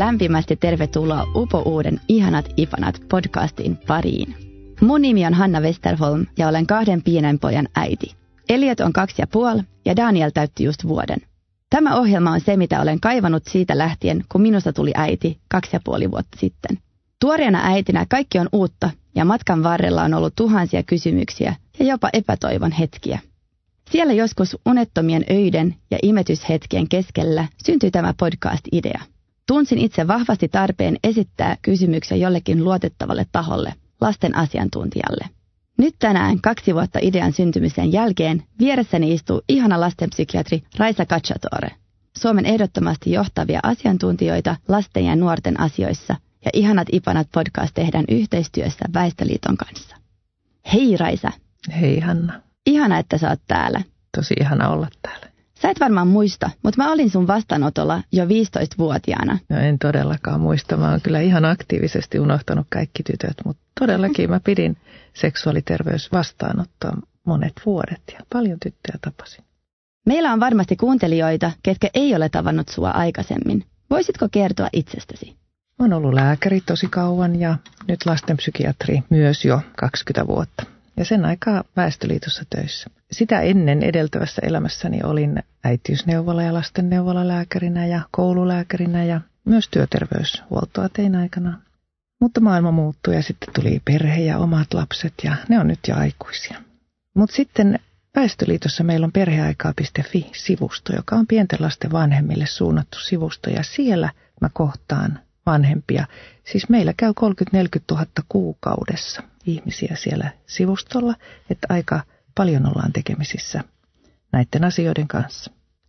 lämpimästi tervetuloa Upo-uuden Ihanat Ipanat podcastin pariin. Mun nimi on Hanna Westerholm ja olen 2 pienen pojan äiti. Elliot on 2,5 ja Daniel täytti just vuoden. Tämä ohjelma on se, mitä olen kaivannut siitä lähtien, kun minusta tuli äiti 2,5 vuotta sitten. Tuoreena äitinä kaikki on uutta ja matkan varrella on ollut tuhansia kysymyksiä ja jopa epätoivon hetkiä. Siellä joskus unettomien öiden ja imetyshetkien keskellä syntyi tämä podcast-idea. Tunsin itse vahvasti tarpeen esittää kysymyksiä jollekin luotettavalle taholle, lasten asiantuntijalle. Nyt tänään 2 vuotta idean syntymisen jälkeen vieressäni istuu ihana lastenpsykiatri Raisa Cacciatore. Suomen ehdottomasti johtavia asiantuntijoita lasten ja nuorten asioissa ja Ihanat Ipanat podcast tehdään yhteistyössä Väestöliiton kanssa. Hei Raisa. Hei Hanna. Ihana, että sä oot täällä. Tosi ihana olla täällä. Sä et varmaan muista, mutta mä olin sun vastaanotolla jo 15-vuotiaana. No en todellakaan muista. Mä oon kyllä ihan aktiivisesti unohtanut kaikki tytöt, mutta todellakin mä pidin seksuaaliterveysvastaanottoa monet vuodet ja paljon tyttöjä tapasin. Meillä on varmasti kuuntelijoita, ketkä ei ole tavannut sua aikaisemmin. Voisitko kertoa itsestäsi? Mä oon ollut lääkäri tosi kauan ja nyt lastenpsykiatri myös jo 20 vuotta. Ja sen aikaa Väestöliitossa töissä. Sitä ennen edeltävässä elämässäni olin äitiysneuvola- ja lastenneuvolalääkärinä ja koululääkärinä ja myös työterveyshuoltoa tein aikana. Mutta maailma muuttui ja sitten tuli perhe ja omat lapset ja ne on nyt jo aikuisia. Mutta sitten Väestöliitossa meillä on perheaikaa.fi-sivusto, joka on pienten lasten vanhemmille suunnattu sivusto ja siellä mä kohtaan vanhempia. Siis meillä käy 30-40 000 kuukaudessa ihmisiä siellä sivustolla, että aika paljon ollaan tekemisissä näiden asioiden kanssa.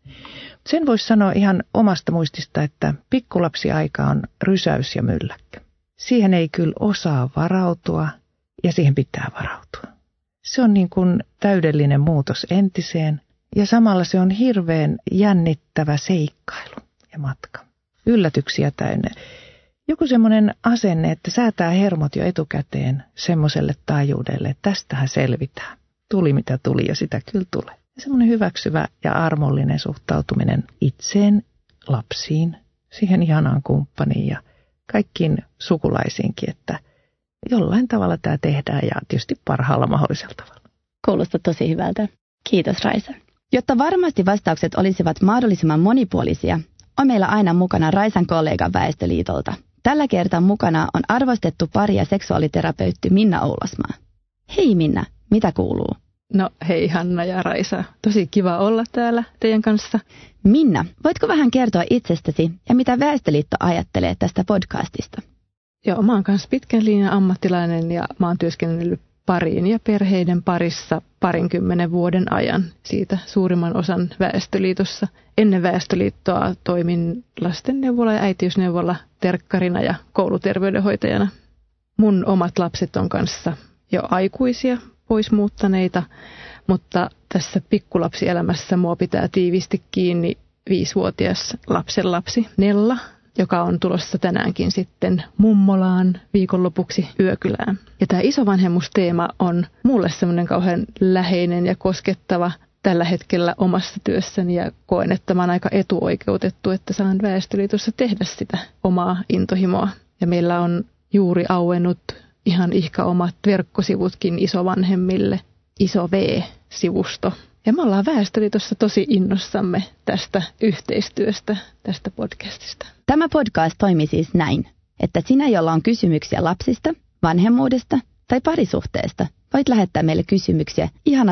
Sen voisi sanoa ihan omasta muistista, että pikkulapsiaika on rysäys ja mylläkkä. Siihen ei kyllä osaa varautua ja siihen pitää varautua. Se on niin kuin täydellinen muutos entiseen ja samalla se on hirveän jännittävä seikkailu ja matka. Yllätyksiä täynnä. Joku semmoinen asenne, että säätää hermot jo etukäteen semmoiselle taajuudelle, että tästähän selvitään. Tuli mitä tuli ja sitä kyllä tulee. Ja semmoinen hyväksyvä ja armollinen suhtautuminen itseen, lapsiin, siihen ihanaan kumppaniin ja kaikkiin sukulaisiinkin, että jollain tavalla tämä tehdään ja tietysti parhaalla mahdollisella tavalla. Kuulostaa tosi hyvältä. Kiitos Raisa. Jotta varmasti vastaukset olisivat mahdollisimman monipuolisia, on meillä aina mukana Raisan kollega Väestöliitolta. Tällä kertaa mukana on arvostettu pari ja seksuaaliterapeutti Minna Oulasmaa. Hei Minna, mitä kuuluu? No hei Hanna ja Raisa, tosi kiva olla täällä teidän kanssa. Minna, voitko vähän kertoa itsestäsi ja mitä Väestöliitto ajattelee tästä podcastista? Joo, mä oon kanssa pitkän linjan ammattilainen ja mä oon työskennellyt parien ja perheiden parissa 20 vuoden ajan. Siitä suurimman osan Väestöliitossa. Ennen Väestöliittoa toimin lastenneuvola ja äitiysneuvola terkkarina ja kouluterveydenhoitajana. Mun omat lapset on kanssa jo aikuisia, pois muuttaneita, mutta tässä pikkulapsielämässä mua pitää tiivisti kiinni 5-vuotias lapsenlapsi Nella, joka on tulossa tänäänkin sitten mummolaan viikonlopuksi yökylään. Ja tämä isovanhemmusteema on mulle semmoinen kauhean läheinen ja koskettava tällä hetkellä omassa työssäni ja koen, että mä oon aika etuoikeutettu, että saan Väestöliitossa tehdä sitä omaa intohimoa. Ja meillä on juuri auennut ihan ihka omat verkkosivutkin isovanhemmille, Iso V-sivusto. Ja me ollaan Väestöliitossa tosi innossamme tästä yhteistyöstä, tästä podcastista. Tämä podcast toimii siis näin, että sinä, jolla on kysymyksiä lapsista, vanhemmuudesta tai parisuhteesta, voit lähettää meille kysymyksiä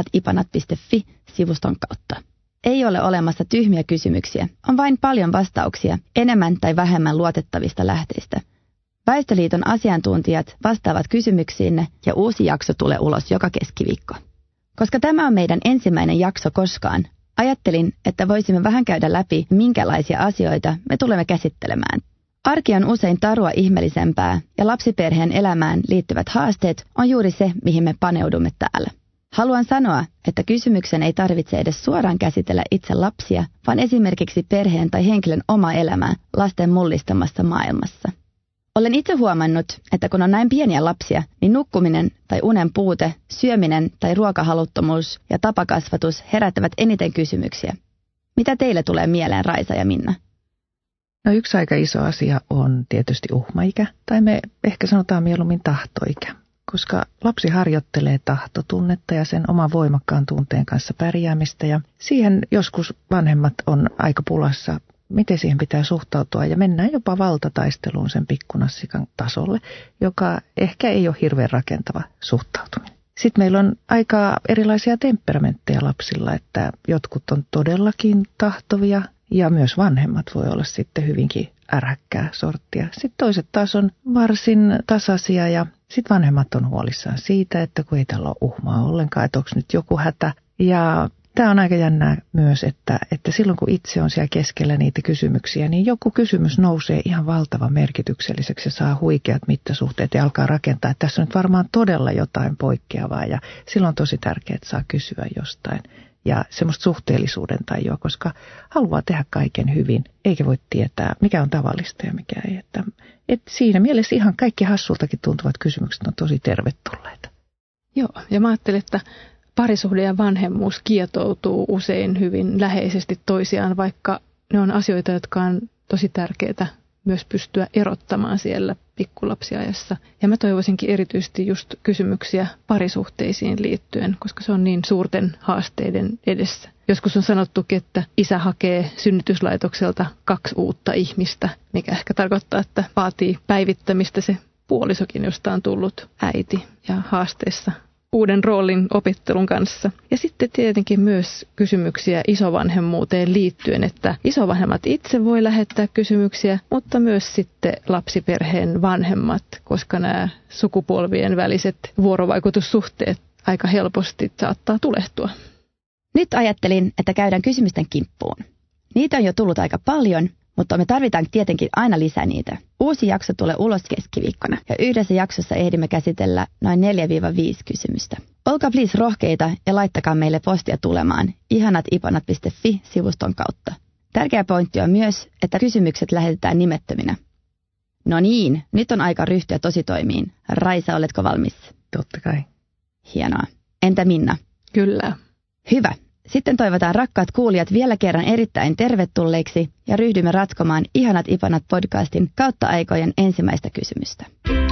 ihanatipanat.fi-sivuston kautta. Ei ole olemassa tyhmiä kysymyksiä, on vain paljon vastauksia enemmän tai vähemmän luotettavista lähteistä. Väestöliiton asiantuntijat vastaavat kysymyksiinne ja uusi jakso tulee ulos joka keskiviikko. Koska tämä on meidän ensimmäinen jakso koskaan, ajattelin, että voisimme vähän käydä läpi, minkälaisia asioita me tulemme käsittelemään. Arki on usein tarua ihmeellisempää ja lapsiperheen elämään liittyvät haasteet on juuri se, mihin me paneudumme täällä. Haluan sanoa, että kysymyksen ei tarvitse edes suoraan käsitellä itse lapsia, vaan esimerkiksi perheen tai henkilön oma elämää lasten mullistamassa maailmassa. Olen itse huomannut, että kun on näin pieniä lapsia, niin nukkuminen tai unen puute, syöminen tai ruokahaluttomuus ja tapakasvatus herättävät eniten kysymyksiä. Mitä teille tulee mieleen, Raisa ja Minna? No yksi aika iso asia on tietysti uhmaikä, tai me ehkä sanotaan mieluummin tahtoikä, koska lapsi harjoittelee tahtotunnetta ja sen oman voimakkaan tunteen kanssa pärjäämistä, ja siihen joskus vanhemmat on aika pulassa, miten siihen pitää suhtautua, ja mennään jopa valtataisteluun sen pikkunassikan tasolle, joka ehkä ei ole hirveän rakentava suhtautuminen. Sitten meillä on aika erilaisia temperamentteja lapsilla, että jotkut on todellakin tahtovia ja myös vanhemmat voi olla sitten hyvinkin ärhäkkää sorttia. Sitten toiset taas on varsin tasaisia ja sitten vanhemmat on huolissaan siitä, että kun ei tällä ole uhmaa ollenkaan, että onko nyt joku hätä. Ja tämä on aika jännää myös, että silloin kun itse on siellä keskellä niitä kysymyksiä, niin joku kysymys nousee ihan valtavan merkitykselliseksi ja saa huikeat mittasuhteet ja alkaa rakentaa, että tässä on nyt varmaan todella jotain poikkeavaa ja silloin on tosi tärkeää, että saa kysyä jostain. Ja semmoista suhteellisuuden tajua, koska haluaa tehdä kaiken hyvin, eikä voi tietää, mikä on tavallista ja mikä ei. Että siinä mielessä ihan kaikki hassultakin tuntuvat kysymykset on tosi tervetulleita. Joo, ja mä ajattelin, että parisuhde ja vanhemmuus kietoutuu usein hyvin läheisesti toisiaan, vaikka ne on asioita, jotka on tosi tärkeää myös pystyä erottamaan siellä pikkulapsiajassa. Ja mä toivoisinkin erityisesti just kysymyksiä parisuhteisiin liittyen, koska se on niin suurten haasteiden edessä. Joskus on sanottukin, että isä hakee synnytyslaitokselta 2 uutta ihmistä, mikä ehkä tarkoittaa, että vaatii päivittämistä se puolisokin, josta on tullut äiti ja haasteessa uuden roolin opettelun kanssa. Ja sitten tietenkin myös kysymyksiä isovanhemmuuteen liittyen, että isovanhemmat itse voi lähettää kysymyksiä, mutta myös sitten lapsiperheen vanhemmat, koska nämä sukupolvien väliset vuorovaikutussuhteet aika helposti saattaa tulehtua. Nyt ajattelin, että käydään kysymysten kimppuun. Niitä on jo tullut aika paljon, mutta me tarvitaan tietenkin aina lisää niitä. Uusi jakso tulee ulos keskiviikkona ja yhdessä jaksossa ehdimme käsitellä noin 4-5 kysymystä. Olkaa please rohkeita ja laittakaa meille postia tulemaan ihanatipanat.fi-sivuston kautta. Tärkeä pointti on myös, että kysymykset lähetetään nimettöminä. No niin, nyt on aika ryhtyä tositoimiin. Raisa, oletko valmis? Totta kai. Hienoa. Entä Minna? Kyllä. Hyvä. Sitten toivotaan rakkaat kuulijat vielä kerran erittäin tervetulleiksi ja ryhdymme ratkomaan Ihanat Ipanat podcastin kautta aikojen ensimmäistä kysymystä.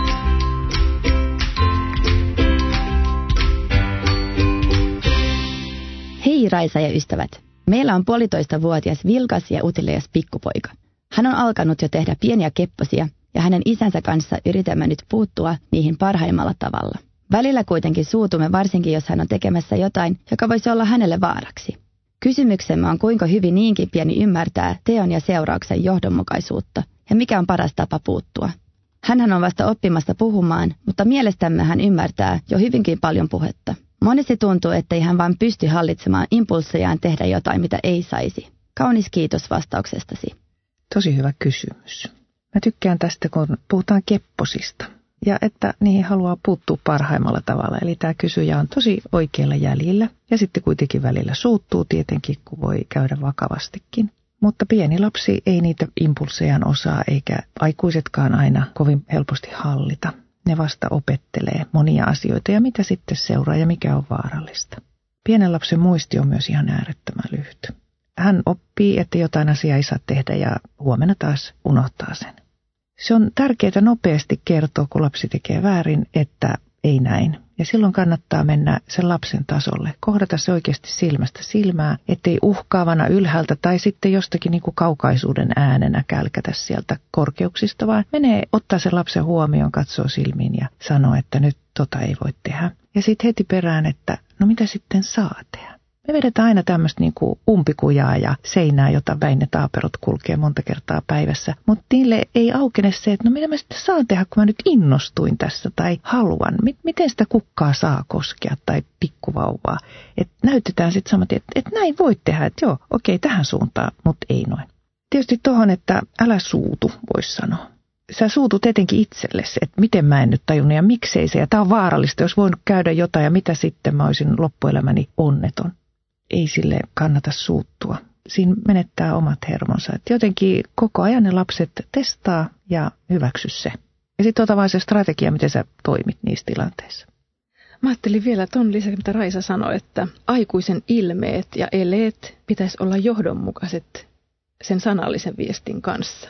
Hei Raisa ja ystävät. Meillä on 1,5-vuotias vilkas ja utelias pikkupoika. Hän on alkanut jo tehdä pieniä kepposia ja hänen isänsä kanssa yritämme nyt puuttua niihin parhaimmalla tavalla. Välillä kuitenkin suutumme varsinkin, jos hän on tekemässä jotain, joka voisi olla hänelle vaaraksi. Kysymyksemme on, kuinka hyvin niinkin pieni ymmärtää teon ja seurauksen johdonmukaisuutta ja mikä on paras tapa puuttua. Hänhän on vasta oppimassa puhumaan, mutta mielestämme hän ymmärtää jo hyvinkin paljon puhetta. Monesti tuntuu, ettei hän vain pysty hallitsemaan impulssejaan tehdä jotain, mitä ei saisi. Kaunis kiitos vastauksestasi. Tosi hyvä kysymys. Mä tykkään tästä, kun puhutaan kepposista. Ja että niihin haluaa puuttua parhaimmalla tavalla. Eli tämä kysyjä on tosi oikealla jäljellä. Ja sitten kuitenkin välillä suuttuu tietenkin, kun voi käydä vakavastikin. Mutta pieni lapsi ei niitä impulssejaan osaa, eikä aikuisetkaan aina kovin helposti hallita. Ne vasta opettelee monia asioita ja mitä sitten seuraa ja mikä on vaarallista. Pienen lapsen muisti on myös ihan äärettömän lyhyt. Hän oppii, että jotain asiaa ei saa tehdä ja huomenna taas unohtaa sen. Se on tärkeää nopeasti kertoa, kun lapsi tekee väärin, että ei näin. Ja silloin kannattaa mennä sen lapsen tasolle, kohdata se oikeasti silmästä silmää, ettei uhkaavana ylhäältä tai sitten jostakin niin kuin kaukaisuuden äänenä kälkätä sieltä korkeuksista, vaan menee ottaa sen lapsen huomioon, katsoo silmiin ja sanoo, että nyt tota ei voi tehdä. Ja sitten heti perään, että no mitä sitten saa tehdä. Me vedetään aina tämmöistä niin kuin umpikujaa ja seinää, jota Väinö Taaperot kulkee monta kertaa päivässä. Mutta niille ei aukene se, että no mitä mä sitten saan tehdä, kun mä nyt innostuin tässä tai haluan. Miten sitä kukkaa saa koskea tai pikkuvauvaa. Että näytetään sitten saman tien, että näin voit tehdä, että joo, okei, tähän suuntaan, mutta ei noin. Tietysti tohon, että älä suutu, voisi sanoa. Sä suutut etenkin itsellesi, että miten mä en nyt tajunnut ja miksei se. Ja tää on vaarallista, jos voinut käydä jotain ja mitä sitten mä olisin loppuelämäni onneton. Ei sille kannata suuttua. Siinä menettää omat hermonsa. Et jotenkin koko ajan ne lapset testaa ja hyväksy se. Ja sitten ota vaan se strategia, miten sä toimit niissä tilanteissa. Mä ajattelin vielä ton lisäksi, mitä Raisa sanoi, että aikuisen ilmeet ja eleet pitäisi olla johdonmukaiset sen sanallisen viestin kanssa.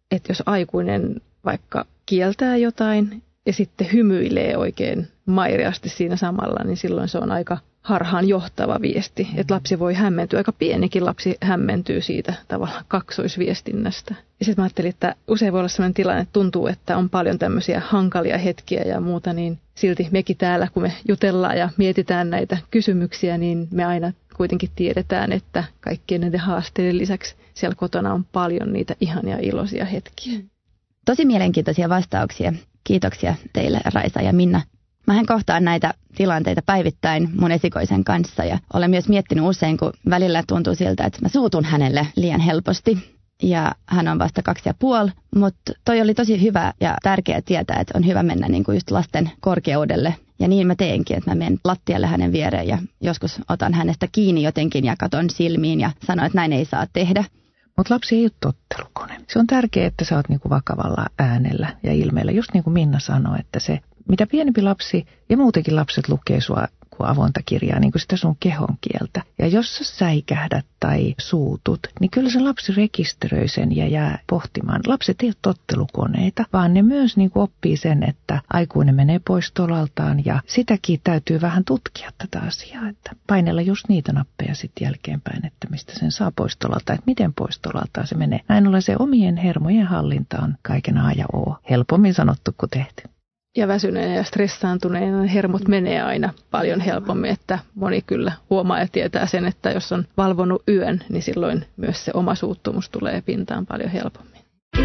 että jos aikuinen vaikka kieltää jotain ja sitten hymyilee oikein maireasti siinä samalla, niin silloin se on aika harhaan johtava viesti. Että lapsi voi hämmentyä, aika pienikin lapsi hämmentyy siitä tavallaan kaksoisviestinnästä. Ja sitten mä ajattelin, että usein voi olla sellainen tilanne, että tuntuu, että on paljon tämmöisiä hankalia hetkiä ja muuta, niin silti mekin täällä, kun me jutellaan ja mietitään näitä kysymyksiä, niin me aina kuitenkin tiedetään, että kaikkien näiden haasteiden lisäksi siellä kotona on paljon niitä ihania iloisia hetkiä. Tosi mielenkiintoisia vastauksia. Kiitoksia teille, Raisa ja Minna. Mähän kohtaan näitä tilanteita päivittäin mun esikoisen kanssa ja olen myös miettinyt usein, kun välillä tuntuu siltä, että mä suutun hänelle liian helposti. Ja hän on vasta 2,5, mutta toi oli tosi hyvä ja tärkeää tietää, että on hyvä mennä niin kuin just lasten korkeudelle. Ja niin mä teenkin, että mä menen lattialle hänen viereen ja joskus otan hänestä kiinni jotenkin ja katon silmiin ja sanon, että näin ei saa tehdä. Mutta lapsi ei ole tottelukone. Se on tärkeää, että sä oot niinku vakavalla äänellä ja ilmeellä. Just niin kuin Minna sanoi, että se, mitä pienempi lapsi ja muutenkin lapset lukee sua kuin avointa kirjaa, niin kuin sitä sun kehon kieltä. Ja jos sä säikähdät tai suutut, niin kyllä se lapsi rekisteröi sen ja jää pohtimaan. Lapset ei ole tottelukoneita, vaan ne myös niin kuin oppii sen, että aikuinen menee pois tolaltaan ja sitäkin täytyy vähän tutkia tätä asiaa, että painella just niitä nappeja sitten jälkeenpäin, että mistä sen saa pois tolalta, että miten pois tolaltaan se menee. Näin ollen se omien hermojen hallinta on kaiken A ja O. Helpommin sanottu kuin tehty. Ja väsyneen ja stressaantuneen hermot menee aina paljon helpommin, että moni kyllä huomaa ja tietää sen, että jos on valvonut yön, niin silloin myös se oma suuttumus tulee pintaan paljon helpommin.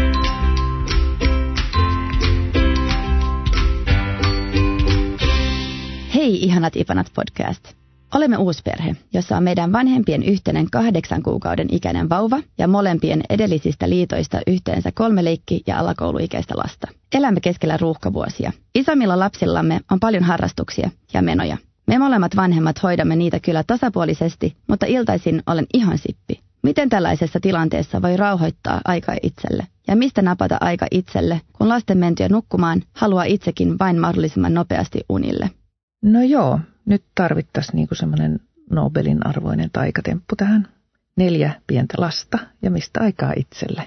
Hei ihanat Ipanat podcast! Olemme uusperhe, jossa on meidän vanhempien yhteinen 8 kuukauden ikäinen vauva ja molempien edellisistä liitoista yhteensä 3 leikki- ja alakouluikäistä lasta. Elämme keskellä ruuhkavuosia. Isommilla lapsillamme on paljon harrastuksia ja menoja. Me molemmat vanhemmat hoidamme niitä kyllä tasapuolisesti, mutta iltaisin olen ihan sippi. Miten tällaisessa tilanteessa voi rauhoittaa aikaa itselle? Ja mistä napata aika itselle, kun lasten mentyä nukkumaan haluaa itsekin vain mahdollisimman nopeasti unille? No joo, nyt tarvittaisiin niinku semmoinen Nobelin arvoinen taikatemppu tähän. 4 pientä lasta ja mistä aikaa itselle?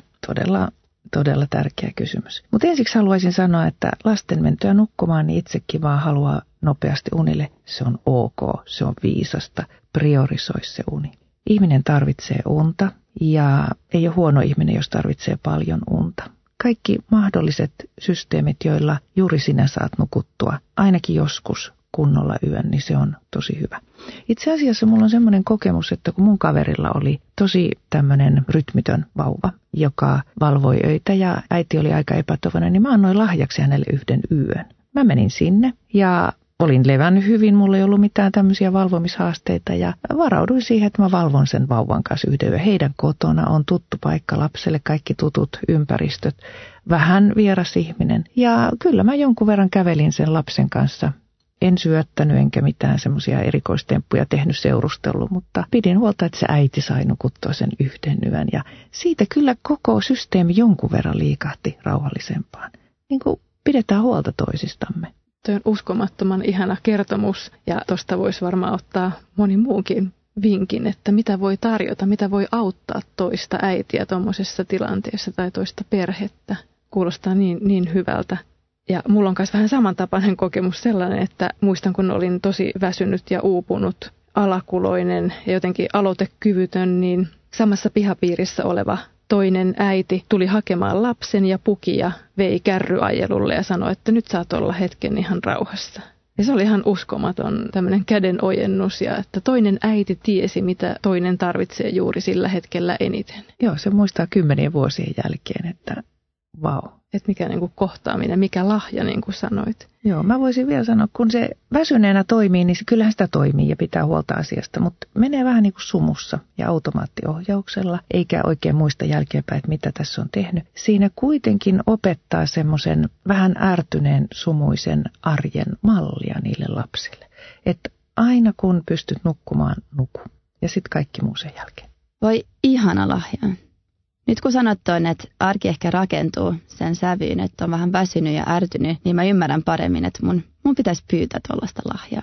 Todella tärkeä kysymys. Mutta ensiksi haluaisin sanoa, että lasten mentyä nukkumaan, niin itsekin vaan haluaa nopeasti unille. Se on ok, se on viisasta, priorisoi se uni. Ihminen tarvitsee unta ja ei ole huono ihminen, jos tarvitsee paljon unta. Kaikki mahdolliset systeemit, joilla juuri sinä saat nukuttua, ainakin joskus kunnolla yön, niin se on tosi hyvä. Itse asiassa mulla on semmoinen kokemus, että kun mun kaverilla oli tosi tämmöinen rytmitön vauva, joka valvoi öitä ja äiti oli aika epätoivoinen, niin mä annoin lahjaksi hänelle 1 yön. Mä menin sinne ja olin levännyt hyvin, mulla ei ollut mitään tämmöisiä valvomishaasteita ja varauduin siihen, että mä valvon sen vauvan kanssa 1 yön. Heidän kotona on tuttu paikka lapselle, kaikki tutut ympäristöt, vähän vieras ihminen. Ja kyllä mä jonkun verran kävelin sen lapsen kanssa. En syöttänyt enkä mitään semmoisia erikoistemppuja tehnyt seurustellut, mutta pidin huolta, että se äiti sai nukuttua sen 1 yön. Ja siitä kyllä koko systeemi jonkun verran liikahti rauhallisempaan. Niin kuin pidetään huolta toisistamme. Tuo on uskomattoman ihana kertomus ja tuosta voisi varmaan ottaa moni muukin vinkin, että mitä voi tarjota, mitä voi auttaa toista äitiä tuommoisessa tilanteessa tai toista perhettä. Kuulostaa niin hyvältä. Ja mulla on myös vähän samantapainen kokemus sellainen, että muistan kun olin tosi väsynyt ja uupunut, alakuloinen ja jotenkin aloitekyvytön, niin samassa pihapiirissä oleva toinen äiti tuli hakemaan lapsen ja puki ja vei kärryajelulle ja sanoi, että nyt saat olla hetken ihan rauhassa. Ja se oli ihan uskomaton tämmöinen kädenojennus ja että toinen äiti tiesi, mitä toinen tarvitsee juuri sillä hetkellä eniten. Joo, se muistaa 10 vuosien jälkeen, että vau. Että mikä niin kuin kohtaaminen, mikä lahja, niin kuin sanoit. Joo, mä voisin vielä sanoa, kun se väsyneenä toimii, niin kyllähän sitä toimii ja pitää huolta asiasta, mutta menee vähän niin kuin sumussa ja automaattiohjauksella, eikä oikein muista jälkeenpäin, että mitä tässä on tehnyt. Siinä kuitenkin opettaa semmoisen vähän ärtyneen sumuisen arjen mallia niille lapsille. Että aina kun pystyt nukkumaan, nuku. Ja sitten kaikki muu sen jälkeen. Voi ihana lahja. Nyt kun sanot toin, että arki ehkä rakentuu sen sävyyn, että on vähän väsynyt ja ärtynyt, niin mä ymmärrän paremmin, että mun pitäisi pyytää tuollaista lahjaa.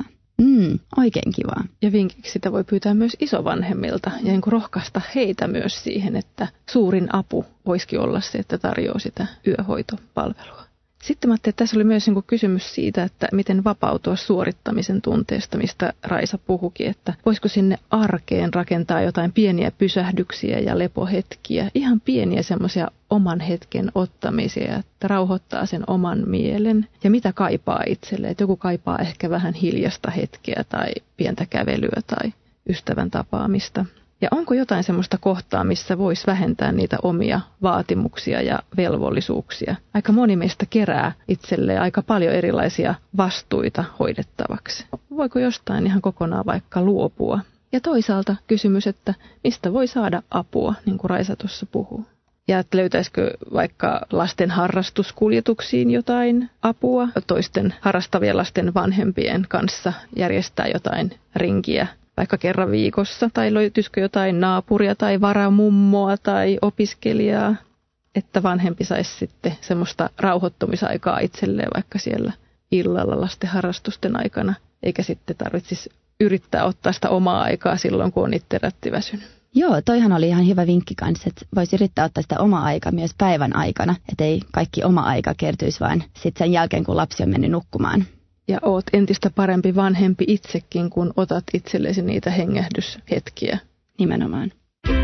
Oikein kivaa. Ja vinkiksi sitä voi pyytää myös isovanhemmilta ja niin kuin rohkaista heitä myös siihen, että suurin apu voisikin olla se, että tarjoaa sitä yöhoitopalvelua. Sitten mä ajattelin, että tässä oli myös niin kuin kysymys siitä, että miten vapautua suorittamisen tunteesta, mistä Raisa puhukin, että voisiko sinne arkeen rakentaa jotain pieniä pysähdyksiä ja lepohetkiä, ihan pieniä semmoisia oman hetken ottamisia, että rauhoittaa sen oman mielen ja mitä kaipaa itselle, että joku kaipaa ehkä vähän hiljasta hetkeä tai pientä kävelyä tai ystävän tapaamista. Ja onko jotain semmoista kohtaa, missä voisi vähentää niitä omia vaatimuksia ja velvollisuuksia? Aika moni meistä kerää itselleen aika paljon erilaisia vastuita hoidettavaksi. Voiko jostain ihan kokonaan vaikka luopua? Ja toisaalta kysymys, että mistä voi saada apua, niin kuin Raisa tuossa puhuu. Ja että löytäisikö vaikka lasten harrastuskuljetuksiin jotain apua, toisten harrastavien lasten vanhempien kanssa järjestää jotain rinkiä vaikka kerran viikossa, tai löytyisikö jotain naapuria tai varamummoa tai opiskelijaa, että vanhempi saisi sitten semmoista rauhoittumisaikaa itselleen vaikka siellä illalla lasten harrastusten aikana, eikä sitten tarvitsisi yrittää ottaa sitä omaa aikaa silloin, kun on itse rättiväsynyt. Joo, toihan oli ihan hyvä vinkki kanssa, että voisi yrittää ottaa sitä omaa aikaa myös päivän aikana, ettei kaikki oma aika kertyisi vaan sitten sen jälkeen, kun lapsi on mennyt nukkumaan. Ja oot entistä parempi vanhempi itsekin, kun otat itsellesi niitä hengähdyshetkiä. Nimenomaan.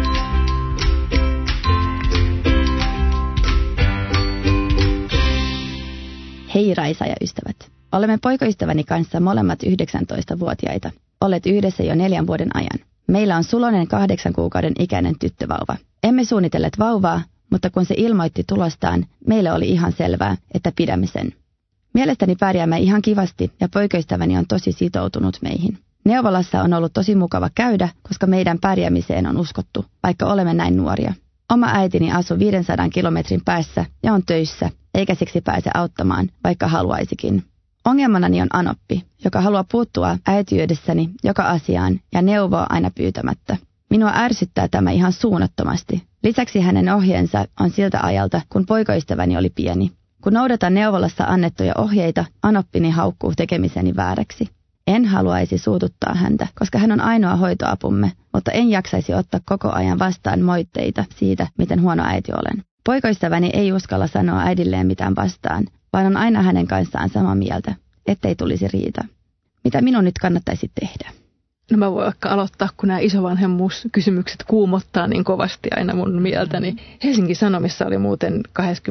Hei Raisa ja ystävät. Olemme poikaystäväni kanssa molemmat 19-vuotiaita. Olet yhdessä jo 4 vuoden ajan. Meillä on suloinen 8 kuukauden ikäinen tyttövauva. Emme suunnitelleet vauvaa, mutta kun se ilmoitti tulostaan, meille oli ihan selvää, että pidämme sen. Mielestäni pärjäämme ihan kivasti ja poikaystäväni on tosi sitoutunut meihin. Neuvolassa on ollut tosi mukava käydä, koska meidän pärjäämiseen on uskottu, vaikka olemme näin nuoria. Oma äitini asuu 500 kilometrin päässä ja on töissä, eikä siksi pääse auttamaan, vaikka haluaisikin. Ongelmanani on Anoppi, joka haluaa puuttua äitiydessäni joka asiaan ja neuvoa aina pyytämättä. Minua ärsyttää tämä ihan suunnattomasti. Lisäksi hänen ohjeensa on siltä ajalta, kun poikaystäväni oli pieni. Kun noudatan neuvolassa annettuja ohjeita, Anoppini haukkuu tekemiseni vääräksi. En haluaisi suututtaa häntä, koska hän on ainoa hoitoapumme, mutta en jaksaisi ottaa koko ajan vastaan moitteita siitä, miten huono äiti olen. Poikaystäväni ei uskalla sanoa äidilleen mitään vastaan, vaan on aina hänen kanssaan samaa mieltä, ettei tulisi riita. Mitä minun nyt kannattaisi tehdä? No mä voin vaikka aloittaa, kun nämä isovanhemmuuskysymykset kuumottaa niin kovasti aina mun mieltäni. Helsingin Sanomissa oli muuten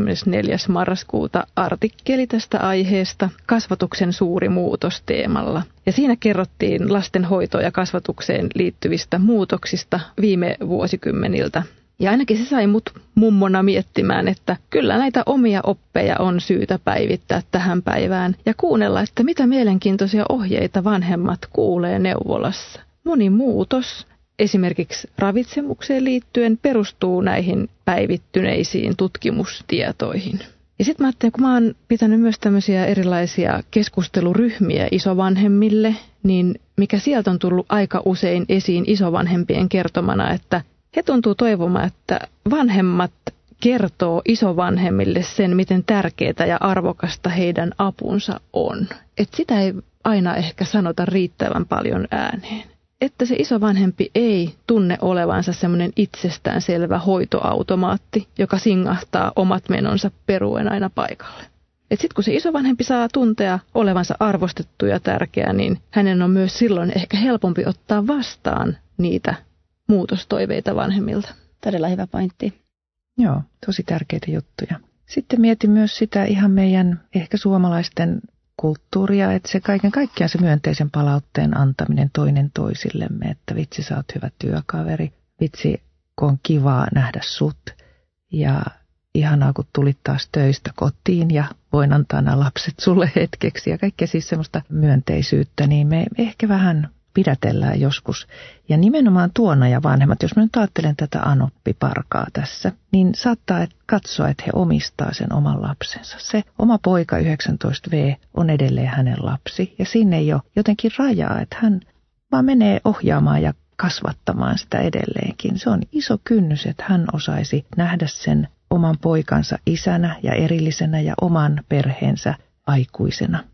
24. marraskuuta artikkeli tästä aiheesta, kasvatuksen suuri muutos -teemalla. Ja siinä kerrottiin lastenhoitoon ja kasvatukseen liittyvistä muutoksista viime vuosikymmeniltä. Ja ainakin se sai mut mummona miettimään, että kyllä näitä omia oppeja on syytä päivittää tähän päivään ja kuunnella, että mitä mielenkiintoisia ohjeita vanhemmat kuulee neuvolassa. Moni muutos, esimerkiksi ravitsemukseen liittyen, perustuu näihin päivittyneisiin tutkimustietoihin. Ja sitten mä ajattelin, kun mä oon pitänyt myös tämmöisiä erilaisia keskusteluryhmiä isovanhemmille, niin mikä sieltä on tullut aika usein esiin isovanhempien kertomana, että he tuntuu toivomaan, että vanhemmat kertoo isovanhemmille sen, miten tärkeää ja arvokasta heidän apunsa on. Että sitä ei aina ehkä sanota riittävän paljon ääneen. Että se isovanhempi ei tunne olevansa semmoinen itsestäänselvä hoitoautomaatti, joka singahtaa omat menonsa peruen aina paikalle. Että sitten kun se isovanhempi saa tuntea olevansa arvostettu ja tärkeä, niin hänen on myös silloin ehkä helpompi ottaa vastaan niitä muutostoiveita vanhemmilta. Todella hyvä pointti. Joo, tosi tärkeitä juttuja. Sitten mietin myös sitä ihan meidän ehkä suomalaisten kulttuuria, että se kaiken kaikkiaan se myönteisen palautteen antaminen toinen toisillemme, että vitsi sä oot hyvä työkaveri, vitsi kun on kivaa nähdä sut ja ihanaa kun tulit taas töistä kotiin ja voin antaa nämä lapset sulle hetkeksi ja kaikkea siis semmoista myönteisyyttä, niin me ehkä vähän pidätellään joskus. Ja nimenomaan tuona ja vanhemmat, jos mä nyt ajattelen tätä Anoppi-parkaa tässä, niin saattaa katsoa, että he omistaa sen oman lapsensa. Se oma poika 19V on edelleen hänen lapsi ja sinne ei ole jotenkin rajaa, että hän vaan menee ohjaamaan ja kasvattamaan sitä edelleenkin. Se on iso kynnys, että hän osaisi nähdä sen oman poikansa isänä ja erillisenä ja oman perheensä aikuisena.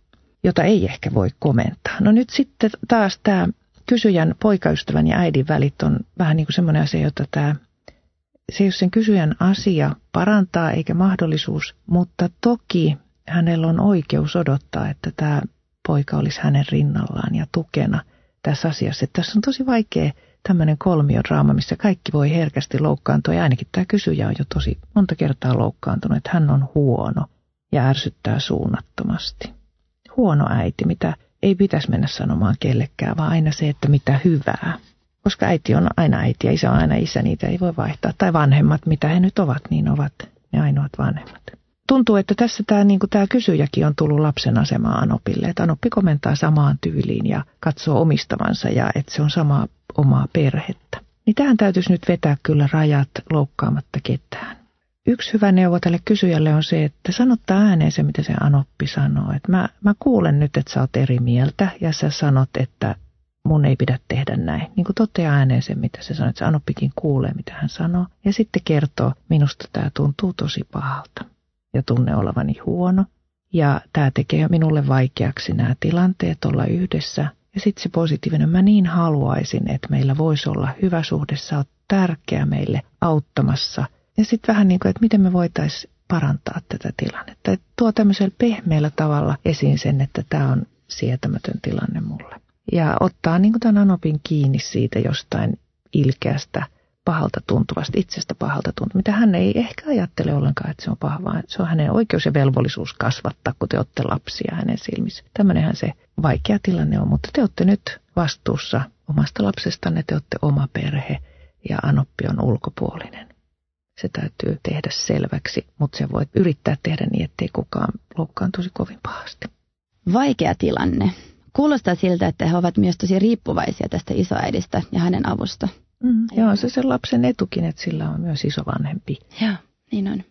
jota ei ehkä voi komentaa. No nyt sitten taas tämä kysyjän poikaystävän ja äidin välit on vähän niin kuin semmoinen asia, jota se ei ole sen kysyjän asia parantaa eikä mahdollisuus, mutta toki hänellä on oikeus odottaa, että tämä poika olisi hänen rinnallaan ja tukena tässä asiassa. Että tässä on tosi vaikea tämmöinen kolmiodraama, missä kaikki voi herkästi loukkaantua. Ja ainakin tämä kysyjä on jo tosi monta kertaa loukkaantunut, että hän on huono ja ärsyttää suunnattomasti. Huono äiti, mitä ei pitäisi mennä sanomaan kellekään, vaan aina se, että mitä hyvää. Koska äiti on aina äiti ja isä on aina isä, niitä ei voi vaihtaa. Tai vanhemmat, mitä he nyt ovat, niin ovat ne ainoat vanhemmat. Tuntuu, että tässä tämä kysyjäkin on tullut lapsen asemaan Anopille. Että Anoppi komentaa samaan tyyliin ja katsoo omistavansa ja että se on samaa omaa perhettä. Niin tähän täytyisi nyt vetää kyllä rajat loukkaamatta ketään. Yksi hyvä neuvo tälle kysyjälle on se, että sanottaa ääneen se, mitä se Anoppi sanoo. Että mä kuulen nyt, että sä oot eri mieltä ja sä sanot, että mun ei pidä tehdä näin. Niin kuin toteaa ääneen sen, mitä se sanoo, että se Anoppikin kuulee, mitä hän sanoo. Ja sitten kertoo, minusta tämä tuntuu tosi pahalta ja tunne olevani huono. Ja tämä tekee minulle vaikeaksi nämä tilanteet olla yhdessä. Ja sitten se positiivinen, mä niin haluaisin, että meillä voisi olla hyvä suhde, sä oot tärkeä meille auttamassa. Ja sitten vähän niin kuin, että miten me voitaisiin parantaa tätä tilannetta. Että tuo tämmöisellä pehmeällä tavalla esiin sen, että tämä on sietämätön tilanne mulle. Ja ottaa niin kuin tämän Anopin kiinni siitä jostain ilkeästä, pahalta tuntuvasta, itsestä pahalta tuntuvasta, mitä hän ei ehkä ajattele ollenkaan, että se on paha, vaan se on hänen oikeus ja velvollisuus kasvattaa, kun te olette lapsia hänen silmissä. Tämmöinenhän se vaikea tilanne on, mutta te olette nyt vastuussa omasta lapsestanne, te olette oma perhe ja Anoppi on ulkopuolinen. Se täytyy tehdä selväksi, mutta se voi yrittää tehdä niin, ettei kukaan loukkaantuisi kovin pahasti. Vaikea tilanne. Kuulostaa siltä, että he ovat myös tosi riippuvaisia tästä isoäidistä ja hänen avusta. Ja on se sen lapsen etukin, että sillä on myös isovanhempi. Joo, niin on.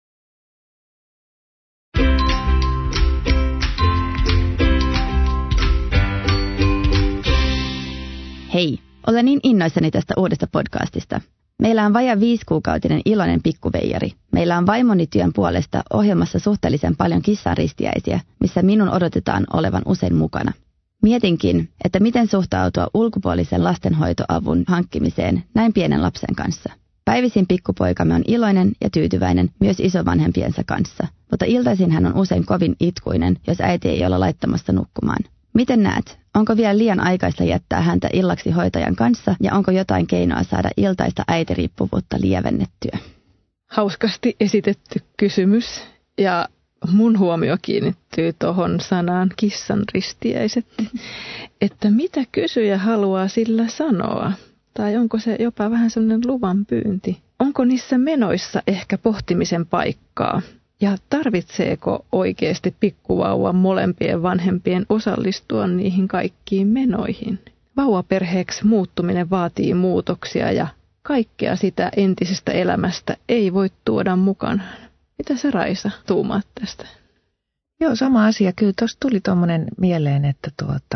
Hei, olen niin innoissani tästä uudesta podcastista. Meillä on vajaa 5-kuukautinen iloinen pikkuveijari. Meillä on vaimoni työn puolesta ohjelmassa suhteellisen paljon kissaristiäisiä, missä minun odotetaan olevan usein mukana. Mietinkin, että miten suhtautua ulkopuolisen lastenhoitoavun hankkimiseen näin pienen lapsen kanssa. Päivisin pikkupoikamme on iloinen ja tyytyväinen myös isovanhempiensa kanssa, mutta iltaisin hän on usein kovin itkuinen, jos äiti ei ole laittamassa nukkumaan. Miten näet? Onko vielä liian aikaista jättää häntä illaksi hoitajan kanssa ja onko jotain keinoa saada iltaista äitiriippuvuutta lievennettyä? Hauskasti esitetty kysymys ja mun huomio kiinnittyy tuohon sanaan kissan ristiäiset, että mitä kysyjä haluaa sillä sanoa? Tai onko se jopa vähän sellainen luvan pyynti? Onko niissä menoissa ehkä pohtimisen paikkaa? Ja tarvitseeko oikeasti pikkuvauvan molempien vanhempien osallistua niihin kaikkiin menoihin? Vauvaperheeksi muuttuminen vaatii muutoksia ja kaikkea sitä entisestä elämästä ei voi tuoda mukanaan. Mitä sä, Raisa, tuumaat tästä? Joo, sama asia. Kyllä tuossa tuli tuommoinen mieleen, että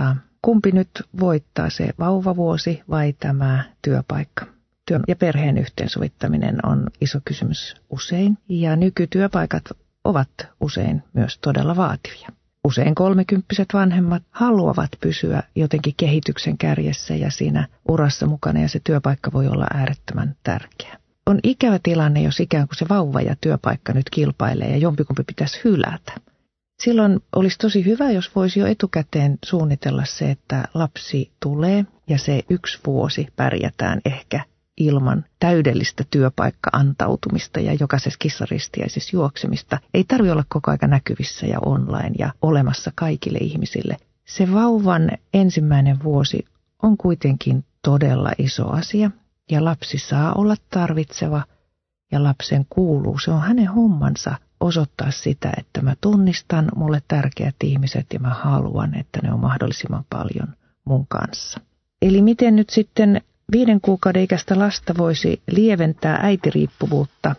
kumpi nyt voittaa, se vauvavuosi vai tämä työpaikka? Työn ja perheen yhteensovittaminen on iso kysymys usein, ja nykytyöpaikat ovat usein myös todella vaativia. Usein 30-vuotiaat vanhemmat haluavat pysyä jotenkin kehityksen kärjessä ja siinä urassa mukana, ja se työpaikka voi olla äärettömän tärkeä. On ikävä tilanne, jos ikään kuin se vauva ja työpaikka nyt kilpailee ja jompikumpi pitäisi hylätä. Silloin olisi tosi hyvä, jos voisi jo etukäteen suunnitella se, että lapsi tulee ja se 1 vuosi pärjätään ehkä ilman täydellistä työpaikka-antautumista ja jokaisessa kissaristiäisessä juoksemista. Ei tarvitse olla koko aika näkyvissä ja online ja olemassa kaikille ihmisille. Se vauvan ensimmäinen vuosi on kuitenkin todella iso asia ja lapsi saa olla tarvitseva ja lapsen kuuluu. Se on hänen hommansa osoittaa sitä, että mä tunnistan mulle tärkeät ihmiset ja mä haluan, että ne on mahdollisimman paljon mun kanssa. Eli miten nyt sitten 5 kuukauden ikäistä lasta voisi lieventää äitiriippuvuutta?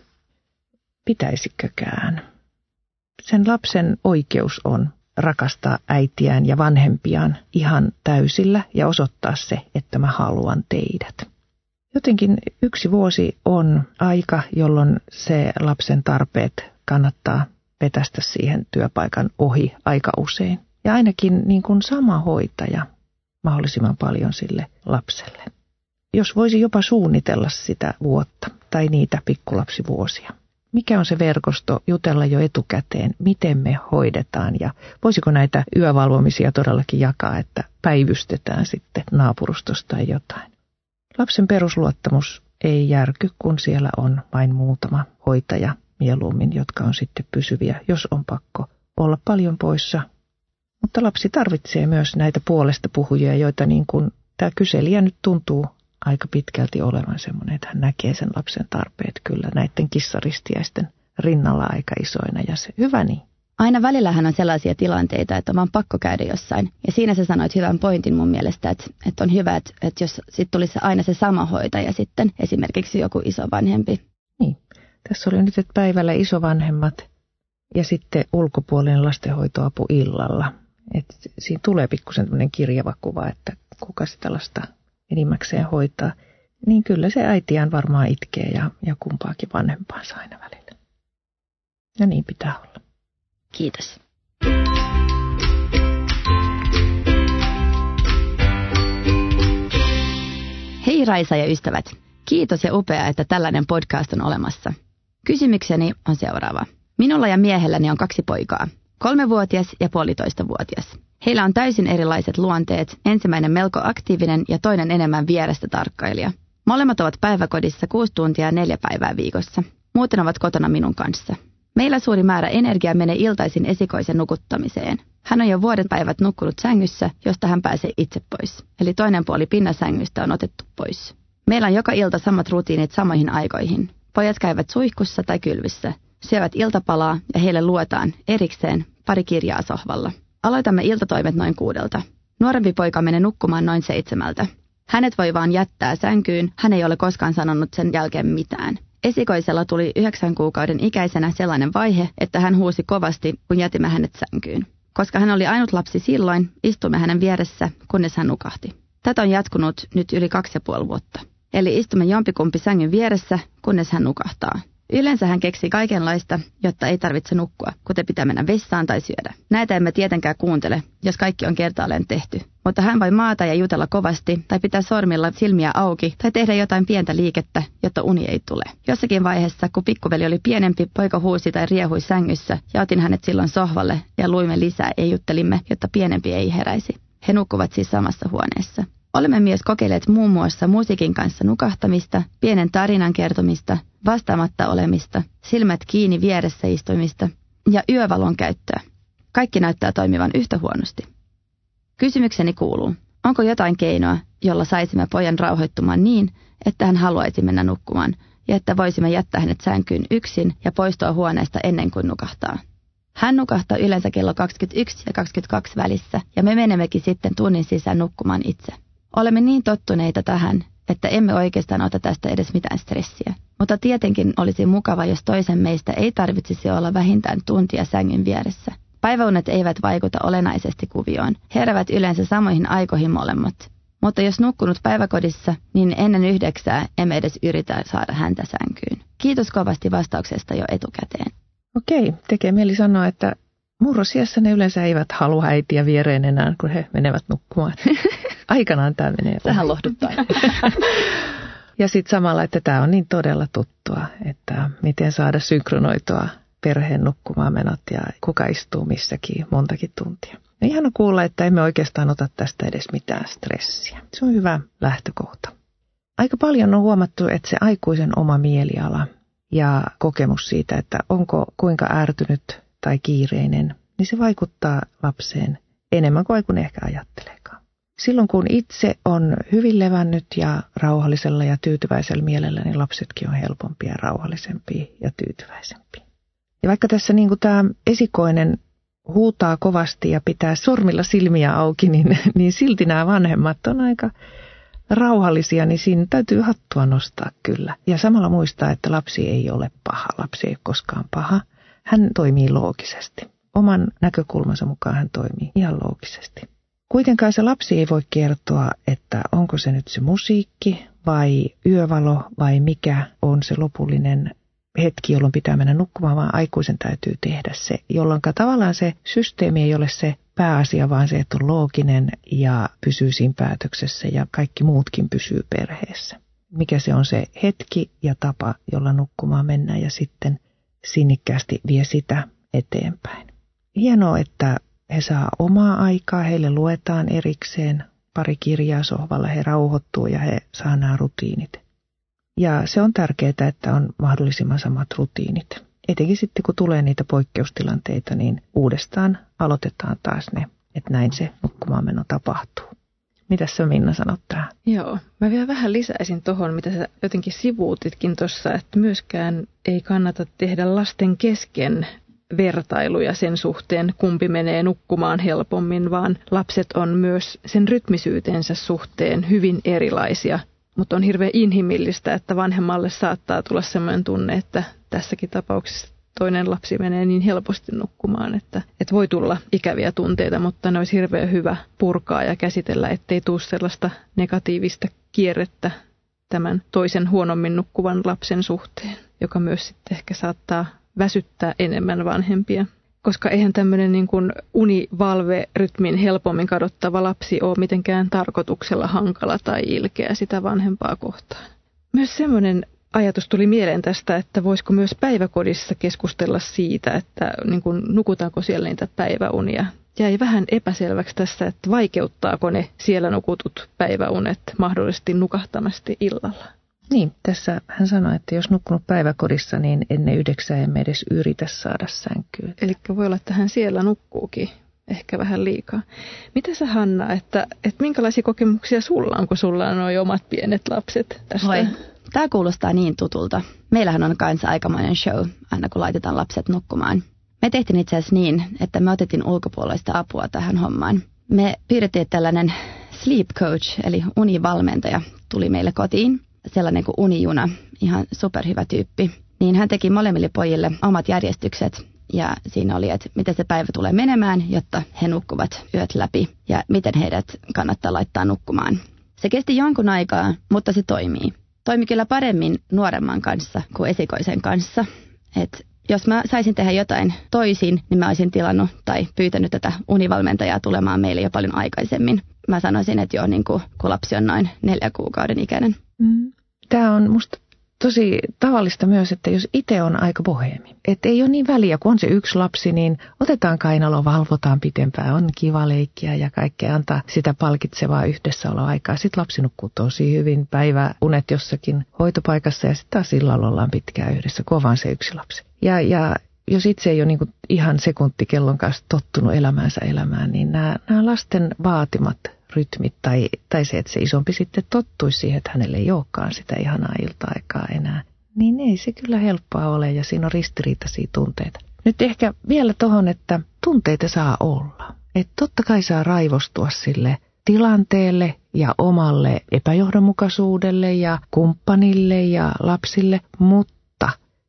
Pitäisikökään? Sen lapsen oikeus on rakastaa äitiään ja vanhempiaan ihan täysillä ja osoittaa se, että mä haluan teidät. Jotenkin 1 vuosi on aika, jolloin se lapsen tarpeet kannattaa vetästä siihen työpaikan ohi aika usein. Ja ainakin niin kuin sama hoitaja mahdollisimman paljon sille lapselle. Jos voisi jopa suunnitella sitä vuotta tai niitä pikkulapsivuosia. Mikä on se verkosto, jutella jo etukäteen, miten me hoidetaan ja voisiko näitä yövalvomisia todellakin jakaa, että päivystetään sitten naapurustosta tai jotain. Lapsen perusluottamus ei järky, kun siellä on vain muutama hoitaja mieluummin, jotka on sitten pysyviä, jos on pakko olla paljon poissa. Mutta lapsi tarvitsee myös näitä puolesta puhujia, joita niin kuin tämä kyselijä nyt tuntuu aika pitkälti olevan semmoinen, että hän näkee sen lapsen tarpeet kyllä näiden kissaristiäisten rinnalla aika isoina ja se hyvä niin. Aina välillähän on sellaisia tilanteita, että on vaan pakko käydä jossain. Ja siinä sä sanoit hyvän pointin mun mielestä, että on hyvä, että jos sitten tulisi aina se sama hoitaja sitten, esimerkiksi joku isovanhempi. Niin, tässä oli nyt että päivällä isovanhemmat ja sitten ulkopuolinen lastenhoitoapu illalla. Että siinä tulee pikkusen tämmöinen kirjava kuva, että kuka sitä lasta enimmäkseen hoitaa. Niin kyllä se äitiään varmaan itkee ja kumpaakin vanhempaansa aina välillä. Ja niin pitää olla. Kiitos. Hei Raisa ja ystävät. Kiitos ja upea, että tällainen podcast on olemassa. Kysymykseni on seuraava. Minulla ja miehelläni on 2 poikaa. 3-vuotias ja 1,5-vuotias. Heillä on täysin erilaiset luonteet, ensimmäinen melko aktiivinen ja toinen enemmän vierestä tarkkailija. Molemmat ovat päiväkodissa 6 tuntia ja 4 päivää viikossa. Muuten ovat kotona minun kanssa. Meillä suuri määrä energiaa menee iltaisin esikoisen nukuttamiseen. Hän on jo vuoden päivät nukkunut sängyssä, josta hän pääsee itse pois. Eli toinen puoli pinnasängystä on otettu pois. Meillä on joka ilta samat rutiinit samoihin aikoihin. Pojat käyvät suihkussa tai kylvyssä, syövät iltapalaa ja heille luetaan erikseen 2 kirjaa sohvalla. Aloitamme iltatoimet noin 6. Nuorempi poika menee nukkumaan noin 7. Hänet voi vaan jättää sänkyyn, hän ei ole koskaan sanonut sen jälkeen mitään. Esikoisella tuli 9 kuukauden ikäisenä sellainen vaihe, että hän huusi kovasti, kun jätimme hänet sänkyyn. Koska hän oli ainut lapsi silloin, istumme hänen vieressä, kunnes hän nukahti. Tätä on jatkunut nyt yli 2,5 vuotta. Eli istumme jompikumpi sängyn vieressä, kunnes hän nukahtaa. Yleensä hän keksii kaikenlaista, jotta ei tarvitse nukkua, kuten pitää mennä vessaan tai syödä. Näitä emme tietenkään kuuntele, jos kaikki on kertaalleen tehty. Mutta hän voi maata ja jutella kovasti, tai pitää sormilla silmiä auki, tai tehdä jotain pientä liikettä, jotta uni ei tule. Jossakin vaiheessa, kun pikkuveli oli pienempi, poika huusi tai riehui sängyssä, ja otin hänet silloin sohvalle, ja luimme lisää ja juttelimme, jotta pienempi ei heräisi. He nukkuvat siis samassa huoneessa. Olemme myös kokeilleet muun muassa musiikin kanssa nukahtamista, pienen tarinan kertomista, vastaamatta olemista, silmät kiinni vieressä istumista ja yövalon käyttöä. Kaikki näyttää toimivan yhtä huonosti. Kysymykseni kuuluu, onko jotain keinoa, jolla saisimme pojan rauhoittumaan niin, että hän haluaisi mennä nukkumaan ja että voisimme jättää hänet sänkyyn yksin ja poistua huoneesta ennen kuin nukahtaa. Hän nukahtaa yleensä kello 21 ja 22 välissä ja me menemmekin sitten tunnin sisään nukkumaan itse. Olemme niin tottuneita tähän, että emme oikeastaan ota tästä edes mitään stressiä. Mutta tietenkin olisi mukava, jos toisen meistä ei tarvitsisi olla vähintään tuntia sängyn vieressä. Päiväunet eivät vaikuta olennaisesti kuvioon. Heräävät yleensä samoihin aikoihin molemmat. Mutta jos nukkunut päiväkodissa, niin ennen 9 emme edes yritä saada häntä sänkyyn. Kiitos kovasti vastauksesta jo etukäteen. Okei, tekee mieli sanoa, että murrosiässä ne yleensä eivät halua äitiä viereen enää, kun he menevät nukkumaan. Aikanaan tämä menee. Tähän lohduttaa. Ja sitten samalla, että tämä on niin todella tuttua, että miten saada synkronoitua perheen nukkumaan menot ja kuka istuu missäkin montakin tuntia. Ja ihana kuulla, että emme oikeastaan ota tästä edes mitään stressiä. Se on hyvä lähtökohta. Aika paljon on huomattu, että se aikuisen oma mieliala ja kokemus siitä, että onko kuinka ärtynyt tai kiireinen, niin se vaikuttaa lapseen enemmän kuin aikuinen ehkä ajatteleekaan. Silloin kun itse on hyvin levännyt ja rauhallisella ja tyytyväisellä mielellä, niin lapsetkin on helpompia, rauhallisempia ja tyytyväisempiä. Ja vaikka tässä niin kuin tämä esikoinen huutaa kovasti ja pitää sormilla silmiä auki, niin silti nämä vanhemmat on aika rauhallisia, niin siinä täytyy hattua nostaa kyllä. Ja samalla muistaa, että lapsi ei ole paha, lapsi ei ole koskaan paha. Hän toimii loogisesti. Oman näkökulmansa mukaan hän toimii ihan loogisesti. Kuitenkaan se lapsi ei voi kertoa, että onko se nyt se musiikki vai yövalo vai mikä on se lopullinen hetki, jolloin pitää mennä nukkumaan, vaan aikuisen täytyy tehdä se, jolloin tavallaan se systeemi ei ole se pääasia, vaan se, että on looginen ja pysyy siinä päätöksessä ja kaikki muutkin pysyy perheessä. Mikä se on se hetki ja tapa, jolla nukkumaan mennään ja sitten sinnikkäästi vie sitä eteenpäin. Hienoa, että he saa omaa aikaa, heille luetaan erikseen pari kirjaa sohvalla, he rauhoittuu ja he saa nämä rutiinit. Ja se on tärkeää, että on mahdollisimman samat rutiinit. Etenkin sitten, kun tulee niitä poikkeustilanteita, niin uudestaan aloitetaan taas ne, että näin se nukkumaanmeno tapahtuu. Mitäs sä, Minna, sanot tähän? Joo, mä vielä vähän lisäisin tuohon, mitä sä jotenkin sivuutitkin tuossa, että myöskään ei kannata tehdä lasten kesken vertailuja sen suhteen, kumpi menee nukkumaan helpommin, vaan lapset on myös sen rytmisyytensä suhteen hyvin erilaisia. Mutta on hirveän inhimillistä, että vanhemmalle saattaa tulla sellainen tunne, että tässäkin tapauksessa toinen lapsi menee niin helposti nukkumaan, että voi tulla ikäviä tunteita, mutta ne olisi hirveän hyvä purkaa ja käsitellä, ettei tule sellaista negatiivista kierrettä tämän toisen huonommin nukkuvan lapsen suhteen, joka myös sitten ehkä saattaa väsyttää enemmän vanhempia. Koska eihän tämmöinen niin kuin univalverytmin helpommin kadottava lapsi ole mitenkään tarkoituksella hankala tai ilkeä sitä vanhempaa kohtaan. Myös semmoinen ajatus tuli mieleen tästä, että voisiko myös päiväkodissa keskustella siitä, että niin kuin, nukutaanko siellä niitä päiväunia. Jäi vähän epäselväksi tässä, että vaikeuttaako ne siellä nukutut päiväunet mahdollisesti nukahtamasti illalla. Niin, tässä hän sanoi, että jos nukkunut päiväkodissa, niin ennen 9 emme edes yritä saada sänkyyn. Eli voi olla, että hän siellä nukkuukin ehkä vähän liikaa. Mitä sä, Hanna, että minkälaisia kokemuksia sulla on, kun sulla on nuo omat pienet lapset tästä? Oi, tämä kuulostaa niin tutulta. Meillähän on kanssa aikamoinen show, aina kun laitetaan lapset nukkumaan. Me tehtiin itse asiassa niin, että me otettiin ulkopuolista apua tähän hommaan. Me pyydettiin tällainen sleep coach, eli univalmentaja, tuli meille kotiin. Sellainen kuin unijuna, ihan superhyvä tyyppi. Niin hän teki molemmille pojille omat järjestykset ja siinä oli, että miten se päivä tulee menemään, jotta he nukkuvat yöt läpi ja miten heidät kannattaa laittaa nukkumaan. Se kesti jonkun aikaa, mutta se toimii. Toimi kyllä paremmin nuoremman kanssa kuin esikoisen kanssa. Et jos mä saisin tehdä jotain toisin, niin mä olisin tilannut tai pyytänyt tätä univalmentajaa tulemaan meille jo paljon aikaisemmin. Mä sanoisin, että jo niin kun lapsi on noin 4 kuukauden ikäinen. Tämä on musta tosi tavallista myös, että jos itse on aika boheemi, että ei ole niin väliä, kun on se yksi lapsi, niin otetaan kainalo, valvotaan pitempään, on kiva leikkiä ja kaikkea, antaa sitä palkitsevaa yhdessäoloaikaa. Sitten lapsi nukkuu tosi hyvin, päiväunet jossakin hoitopaikassa ja sitten taas illalla ollaan pitkään yhdessä, kun on vaan se yksi lapsi. Ja jos itse ei ole niin kuin ihan sekuntikellon kanssa tottunut elämään, niin nämä lasten vaatimat rytmit tai se, että se isompi sitten tottuisi siihen, että hänelle ei olekaan sitä ihanaa ilta-aikaa enää, niin ei se kyllä helppoa ole ja siinä on ristiriitaisia tunteita. Nyt ehkä vielä tohon, että tunteita saa olla. Että totta kai saa raivostua sille tilanteelle ja omalle epäjohdonmukaisuudelle ja kumppanille ja lapsille, mutta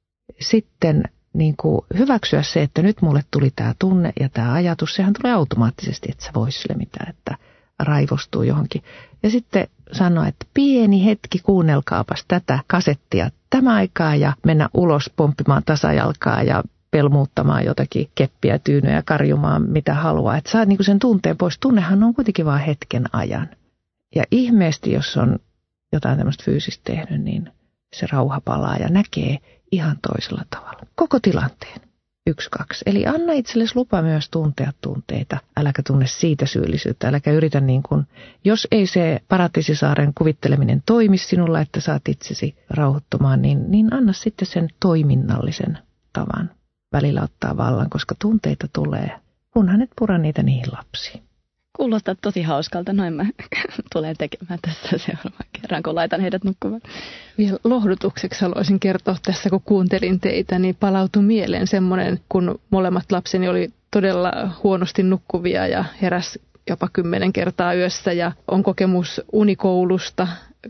sitten niin kuin hyväksyä se, että nyt mulle tuli tämä tunne ja tämä ajatus, sehän tulee automaattisesti, että sä vois sille mitään, että raivostuu johonkin. Ja sitten sanoa, että pieni hetki, kuunnelkaapas tätä kasettia tämä aikaa ja mennä ulos pomppimaan tasajalkaa ja pelmuuttamaan jotakin keppiä, tyynyä ja karjumaan mitä haluaa. Että saa niinku sen tunteen pois. Tunnehan on kuitenkin vain hetken ajan. Ja ihmeesti, jos on jotain tämmöistä fyysistä tehnyt, niin se rauha palaa ja näkee ihan toisella tavalla. Koko tilanteen. 1, 2. Eli anna itsellesi lupa myös tuntea tunteita. Äläkä tunne siitä syyllisyyttä. Äläkä yritä niin kuin, jos ei se Paratiisisaaren kuvitteleminen toimi sinulla, että saat itsesi rauhoittumaan, niin anna sitten sen toiminnallisen tavan välillä ottaa vallan, koska tunteita tulee, kunhan et pura niitä niihin lapsiin. Kuulostaa tosi hauskalta, noin mä tulen tekemään tässä seuraavan kerran, kun laitan heidät nukkumaan. Vielä lohdutukseksi haluaisin kertoa tässä, kun kuuntelin teitä, niin palautui mieleen semmoinen, kun molemmat lapseni oli todella huonosti nukkuvia ja heräsi jopa 10 kertaa yössä ja on kokemus unikoulusta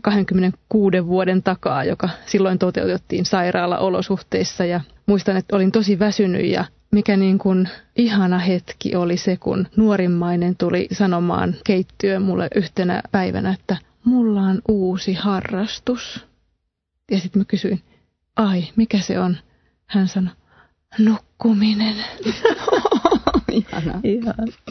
26 vuoden takaa, joka silloin toteutettiin sairaalaolosuhteissa ja muistan, että olin tosi väsynyt ja mikä niin kuin ihana hetki oli se, kun nuorimmainen tuli sanomaan keittiöön mulle yhtenä päivänä, että mulla on uusi harrastus. Ja sitten mä kysyin, ai, mikä se on? Hän sanoi, nukkuminen. Ihana.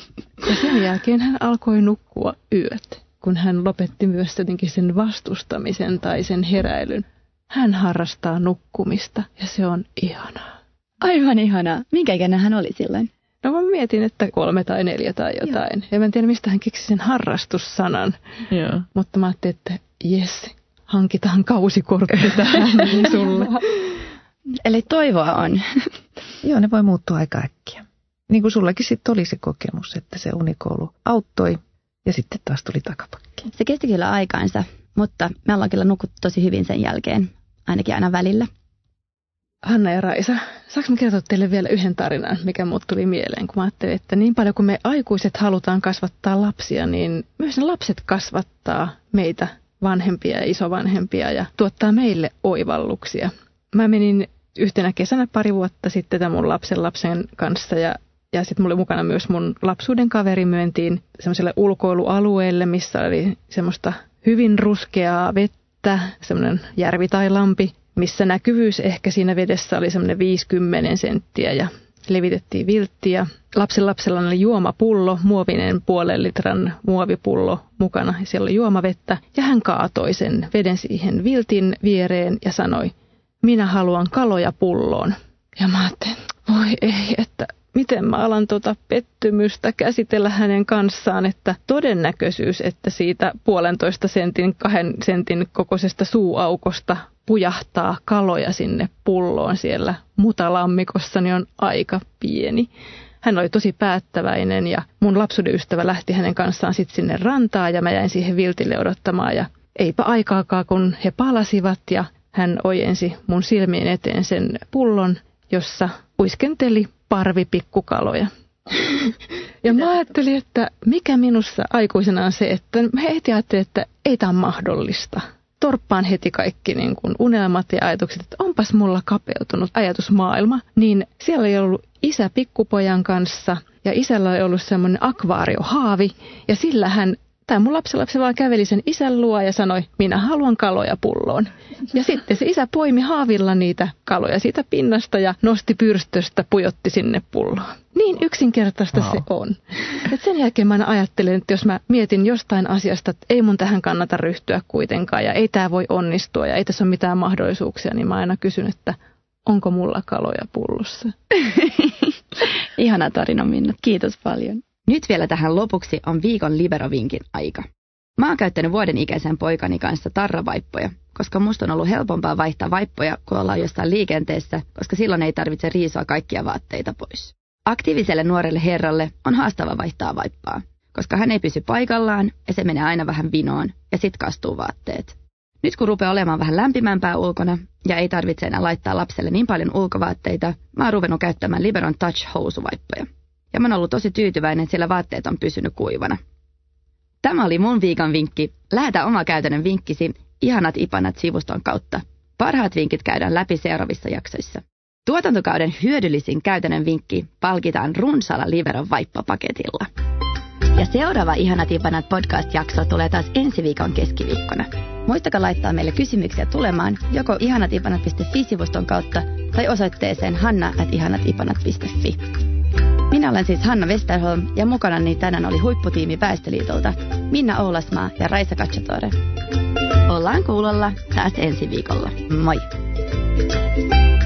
Ja sen jälkeen hän alkoi nukkua yöt, kun hän lopetti myös jotenkin sen vastustamisen tai sen heräilyn. Hän harrastaa nukkumista ja se on ihanaa. Aivan ihanaa. Minkä ikäinen hän oli silloin? No mä mietin, että 3 tai 4 tai jotain. Joo. Ja mä en tiedä, mistä hän keksi sen harrastussanan. Joo. Mutta mä ajattelin, että jes, hankitaan kausikortti tähän sulle. Eli toivoa on. Joo, ne voi muuttua aika äkkiä. Niin kuin sullakin sitten oli se kokemus, että se unikoulu auttoi ja sitten taas tuli takapakki. Se kesti kyllä aikaansa, mutta me ollaan kyllä nukuttu tosi hyvin sen jälkeen, ainakin aina välillä. Hanna ja Raisa, saanko mä kertoa teille vielä yhden tarinan, mikä mut tuli mieleen, kun mä ajattelin, että niin paljon kuin me aikuiset halutaan kasvattaa lapsia, niin myös ne lapset kasvattaa meitä vanhempia ja isovanhempia ja tuottaa meille oivalluksia. Mä menin yhtenä kesänä 2 vuotta sitten tämän mun lapsen kanssa ja sitten mulla oli mukana myös mun lapsuuden kaveri. Myöntiin semmoiselle ulkoilualueelle, missä oli semmoista hyvin ruskeaa vettä, semmoinen järvi tai lampi, missä näkyvyys ehkä siinä vedessä oli semmoinen 50 senttiä ja levitettiin vilttiä. Lapsella oli juomapullo, muovinen 0,5 litran muovipullo mukana ja siellä oli juomavettä ja hän kaatoi sen veden siihen viltin viereen ja sanoi, minä haluan kaloja pulloon. Ja mä ajattelin, voi ei, että miten mä alan pettymystä käsitellä hänen kanssaan, että todennäköisyys, että siitä 1,5 sentin, 2 sentin kokoisesta suuaukosta pujahtaa kaloja sinne pulloon siellä mutalammikossa, niin on aika pieni. Hän oli tosi päättäväinen ja mun lapsuuden ystävä lähti hänen kanssaan sitten sinne rantaan ja mä jäin siihen viltille odottamaan ja eipä aikaakaan, kun he palasivat ja hän ojensi mun silmien eteen sen pullon, jossa uiskenteli parvipikkukaloja. Ja mä ajattelin, että mikä minussa aikuisena on se, että mä heti ajattelin, että ei tämä ole mahdollista. Torppaan heti kaikki niin kuin unelmat ja ajatukset, että onpas mulla kapeutunut ajatusmaailma. Niin siellä oli ollut isä pikkupojan kanssa ja isällä oli ollut semmoinen akvaariohaavi ja sillä mun lapsi vaan käveli sen isän luo ja sanoi, minä haluan kaloja pulloon. Ja sitten se isä poimi haavilla niitä kaloja siitä pinnasta ja nosti pyrstöstä, pujotti sinne pulloon. Niin yksinkertaista se on. Et sen jälkeen mä ajattelen, että jos mä mietin jostain asiasta, että ei mun tähän kannata ryhtyä kuitenkaan ja ei tää voi onnistua ja ei tässä ole mitään mahdollisuuksia, niin mä aina kysyn, että onko mulla kaloja pullossa? Ihana tarina, Minna. Kiitos paljon. Nyt vielä tähän lopuksi on viikon liberovinkin aika. Mä oon käyttänyt vuoden ikäisen poikani kanssa tarravaippoja, koska musta on ollut helpompaa vaihtaa vaippoja, kun ollaan jostain liikenteessä, koska silloin ei tarvitse riisua kaikkia vaatteita pois. Aktiiviselle nuorelle herralle on haastava vaihtaa vaippaa, koska hän ei pysy paikallaan ja se menee aina vähän vinoon ja sit kastuu vaatteet. Nyt kun rupeaa olemaan vähän lämpimämpää ulkona ja ei tarvitse enää laittaa lapselle niin paljon ulkovaatteita, mä oon ruvennut käyttämään Liberon Touch-housuvaippoja. Ja mä oon ollut tosi tyytyväinen, sillä vaatteet on pysynyt kuivana. Tämä oli mun viikon vinkki. Lähetä oma käytännön vinkkisi Ihanat Ipanat -sivuston kautta. Parhaat vinkit käydään läpi seuraavissa jaksoissa. Tuotantokauden hyödyllisin käytännön vinkki palkitaan runsaalla Liberon vaippapaketilla. Ja seuraava Ihanat Ipanat -podcast-jakso tulee taas ensi viikon keskiviikkona. Muistakaa laittaa meille kysymyksiä tulemaan joko ihanatipanat.fi-sivuston kautta tai osoitteeseen hanna@ihanatipanat.fi. Minä olen siis Hanna Westerholm ja mukanani tänään oli huipputiimi Väestöliitolta Minna Oulasmaa ja Raisa Cacciatore. Ollaan kuulolla taas ensi viikolla. Moi!